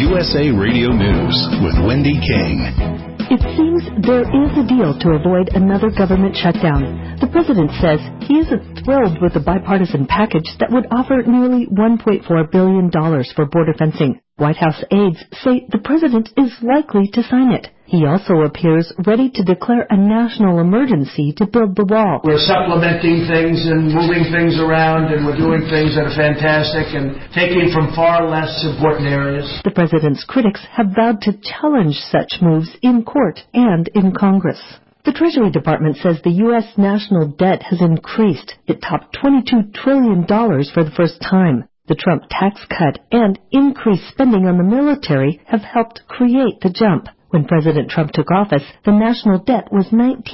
USA Radio News with Wendy King. It seems there is a deal to avoid another government shutdown. The president says he isn't thrilled with the bipartisan package that would offer nearly $1.4 billion for border fencing. White House aides say the president is likely to sign it. He also appears ready to declare a national emergency to build the wall. We're supplementing things and moving things around, and we're doing things that are fantastic and taking from far less important areas. The president's critics have vowed to challenge such moves in court and in Congress. The Treasury Department says the U.S. national debt has increased. It topped $22 trillion for the first time. The Trump tax cut and increased spending on the military have helped create the jump. When President Trump took office, the national debt was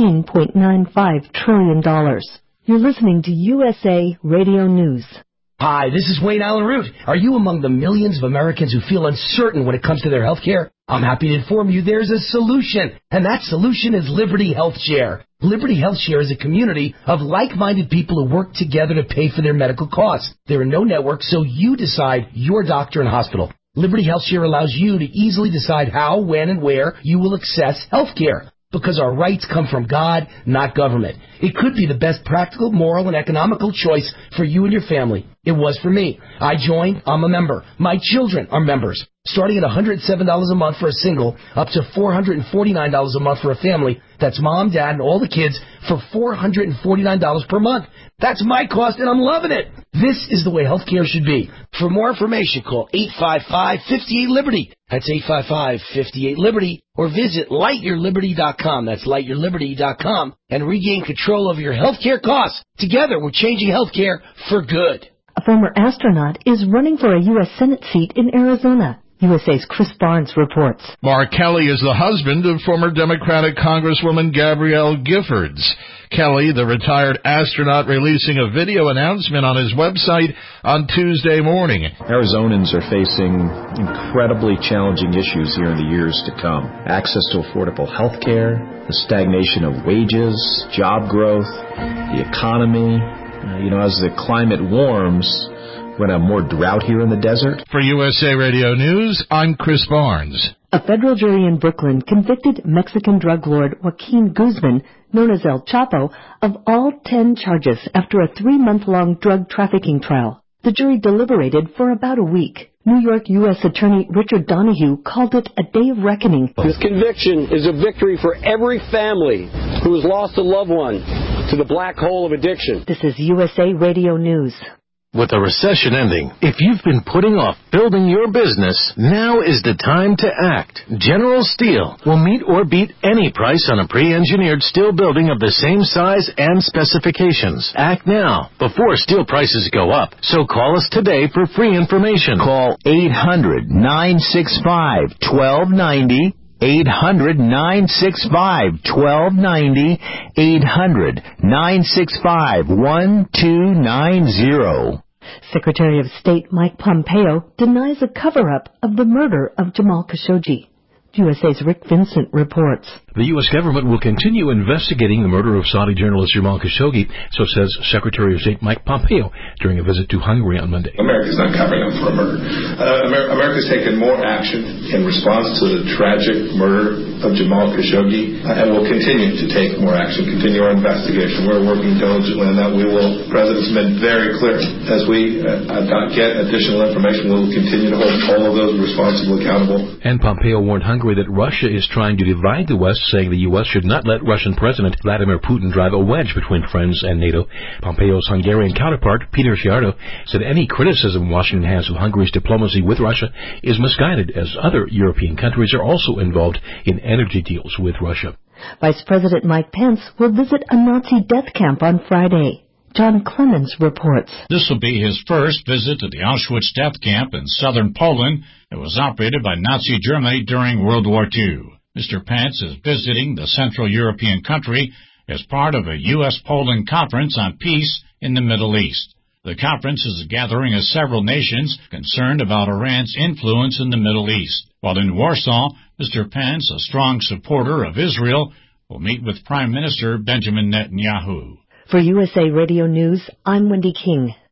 $19.95 trillion. You're listening to USA Radio News. Hi, this is Wayne Allen Root. Are you among the millions of Americans who feel uncertain when it comes to their health care? I'm happy to inform you there's a solution, and that solution is Liberty Health Share. Liberty Health Share is a community of like-minded people who work together to pay for their medical costs. There are no networks, so you decide your doctor and hospital. Liberty Health Share allows you to easily decide how, when, and where you will access health care. Because our rights come from God, not government. It could be the best practical, moral, and economical choice for you and your family. It was for me. I joined. I'm a member. My children are members. Starting at $107 a month for a single, up to $449 a month for a family. That's mom, dad, and all the kids for $449 per month. That's my cost, and I'm loving it. This is the way healthcare should be. For more information, call 855-58-LIBERTY. That's 855-58-LIBERTY. Or visit lightyourliberty.com. That's lightyourliberty.com. And regain control over your healthcare costs. Together, we're changing healthcare for good. A former astronaut is running for a U.S. Senate seat in Arizona. USA's Chris Barnes reports. Mark Kelly is the husband of former Democratic Congresswoman Gabrielle Giffords. Kelly, the retired astronaut, releasing a video announcement on his website on Tuesday morning. Arizonans are facing incredibly challenging issues here in the years to come. Access to affordable health care, the stagnation of wages, job growth, the economy. As the climate warms, we're going to have more drought here in the desert. For USA Radio News, I'm Chris Barnes. A federal jury in Brooklyn convicted Mexican drug lord Joaquin Guzman, known as El Chapo, of all 10 charges after a 3-month-long drug trafficking trial. The jury deliberated for about a week. New York U.S. Attorney Richard Donahue called it a day of reckoning. This conviction is a victory for every family who has lost a loved one to the black hole of addiction. This is USA Radio News. With the recession ending, if you've been putting off building your business, now is the time to act. General Steel will meet or beat any price on a pre-engineered steel building of the same size and specifications. Act now, before steel prices go up. So call us today for free information. Call 800-965-1290. 800-965-1290. 800-965-1290. Secretary of State Mike Pompeo denies a cover-up of the murder of Jamal Khashoggi. USA's Rick Vincent reports. The U.S. government will continue investigating the murder of Saudi journalist Jamal Khashoggi, so says Secretary of State Mike Pompeo during a visit to Hungary on Monday. America's not covering him for a murder. America's taken more action in response to the tragic murder of Jamal Khashoggi, and will continue to take more action, continue our investigation. We're working diligently on that. The President's been very clear. As we get additional information, we'll continue to hold all of those responsible accountable. And Pompeo warned Hungary that Russia is trying to divide the West, saying the U.S. should not let Russian President Vladimir Putin drive a wedge between friends and NATO. Pompeo's Hungarian counterpart, Peter Sziarto, said any criticism Washington has of Hungary's diplomacy with Russia is misguided, as other European countries are also involved in energy deals with Russia. Vice President Mike Pence will visit a Nazi death camp on Friday. John Clemens reports. This will be his first visit to the Auschwitz death camp in southern Poland that was operated by Nazi Germany during World War II. Mr. Pence is visiting the Central European country as part of a U.S.-Poland conference on peace in the Middle East. The conference is a gathering of several nations concerned about Iran's influence in the Middle East. While in Warsaw, Mr. Pence, a strong supporter of Israel, will meet with Prime Minister Benjamin Netanyahu. For USA Radio News, I'm Wendy King.